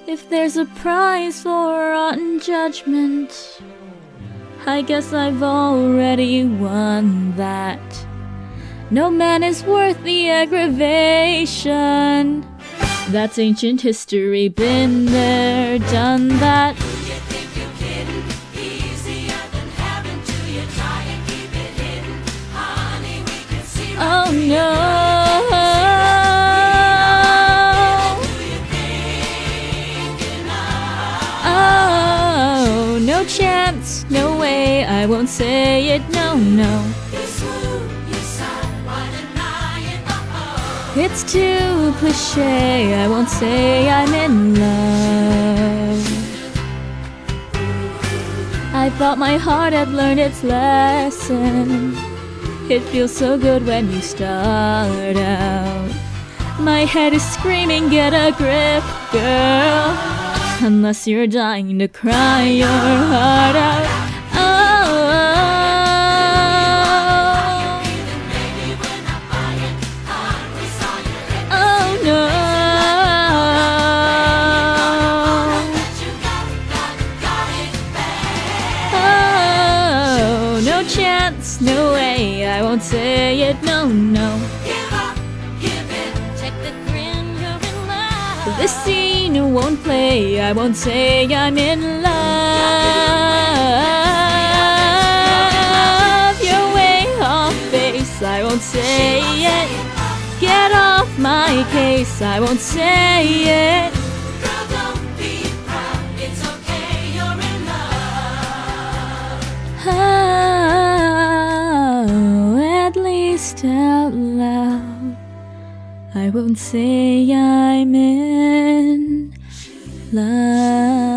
If there's a prize for rotten judgment, I guess I've already won that. No man is worth the aggravation. That's ancient history, been there, done that. Do you think you're kidding? Easier than heaven. Do you try and keep it hidden? Honey, we can see right Oh through your no. Oh, no chance, no way, I won't say it, no, no. You swoon, you sigh, why deny it? Oh, It's too cliche, I won't say I'm in love. I thought my heart had learned its lesson. It feels so good when you start out. My head is screaming, get a grip, girl. Unless you're dying to cry your heart out. maybe we're not buying. Hon, we saw your head. Oh no. That you got it bad. Oh, no chance, no way, I won't say it, no, no. Give up, give in, take the grin, you're in love. This scene won't play, I won't say I'm in love. You're way off base, I won't say it. Get off my case, I won't say it. Girl, don't be proud, it's okay, you're in love. Oh, at least out loud, I won't say I'm in love.